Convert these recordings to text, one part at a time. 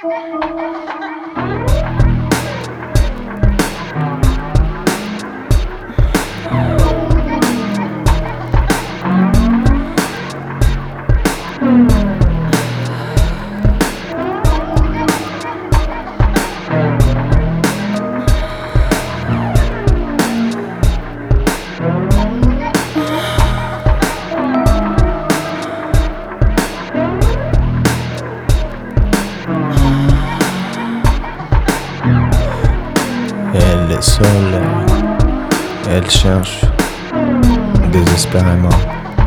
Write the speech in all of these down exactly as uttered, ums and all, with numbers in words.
Elle est seule, elle cherche désespérément.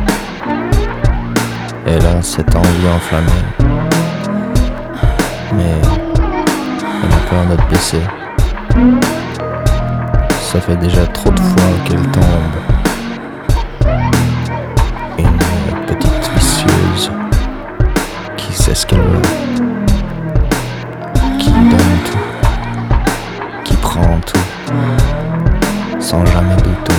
Elle a cette envie enflammée, mais elle a peur d'être blessée. Ça fait déjà trop de fois qu'elle tombe. Une petite vicieuse qui sait ce qu'elle veut, qui donne tout, qui prend tout, sans jamais douter.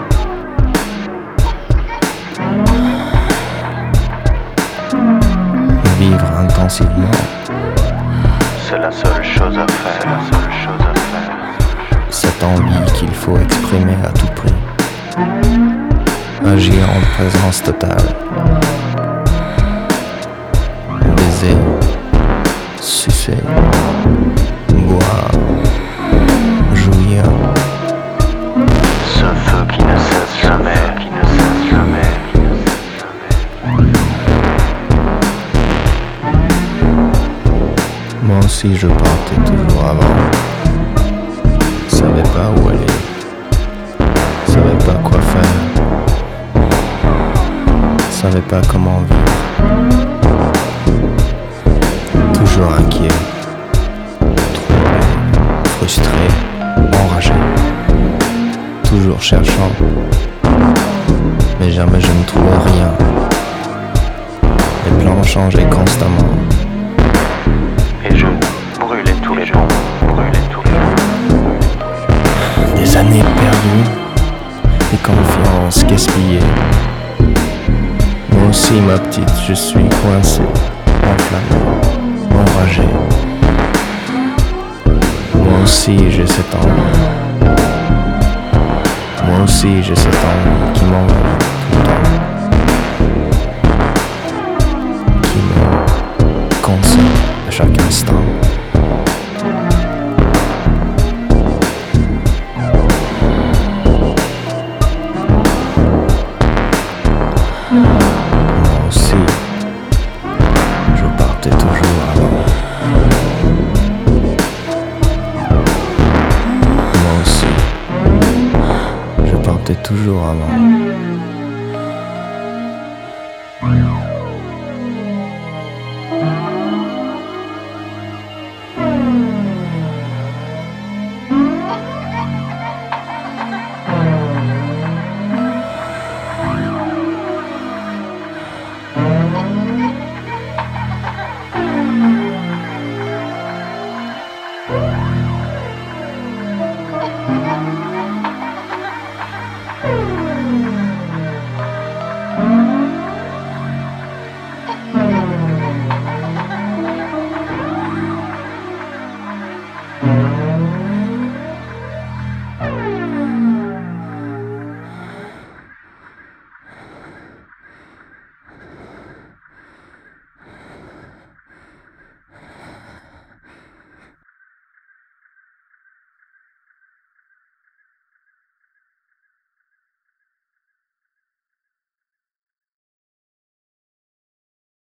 Vivre intensivement, c'est la seule chose à faire, la seule chose à faire. Cette envie qu'il faut exprimer à tout prix. Agir en présence totale. Baiser, sucer, boire, jouir. Ce feu qui ne cesse jamais, qui ne cesse jamais, qui ne cesse jamais. Moi aussi je partais toujours avant. Savais pas où aller, savais pas quoi faire, savais pas comment vivre. Toujours inquiet, troublé, frustré, enragé, toujours cherchant, mais jamais je ne trouvais rien. Les plans changeaient constamment. Et je brûlais tous les jours, brûlais tous les jours. Des années perdues, des confiances gaspillées. Moi aussi ma petite, je suis coincé, enflammé, enragé. Moi aussi j'ai cette envie. Moi aussi j'ai cette envie qui m'envahit tout le temps, qui me consomme à chaque instant. Moi aussi, je partais toujours avant. Moi aussi, je partais toujours avant.